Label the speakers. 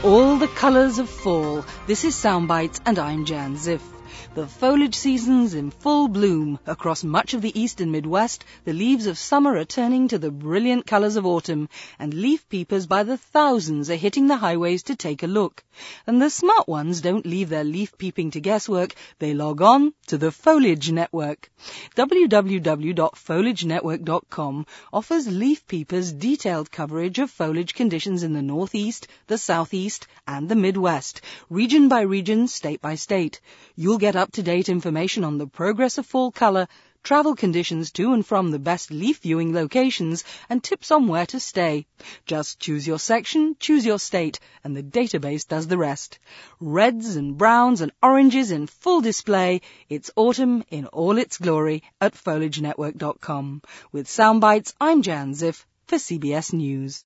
Speaker 1: All the colours of fall. This is Soundbites and I'm Jan Ziff. The foliage season's in full bloom. Across much of the east and Midwest, the leaves of summer are turning to the brilliant colours of autumn, and leaf peepers by the thousands are hitting the highways to take a look. And the smart ones don't leave their leaf peeping to guesswork. They log on to the Foliage Network. www.foliagenetwork.com offers leaf peepers detailed coverage of foliage conditions in the northeast, the southeast, and the Midwest, region by region, state by state. You'll get up-to-date information on the progress of fall colour, travel conditions to and from the best leaf viewing locations, and tips on where to stay. Just choose your section, choose your state, and the database does the rest. Reds and browns and oranges in full display. It's autumn in all its glory at foliagenetwork.com. With Soundbites, I'm Jan Ziff for CBS News.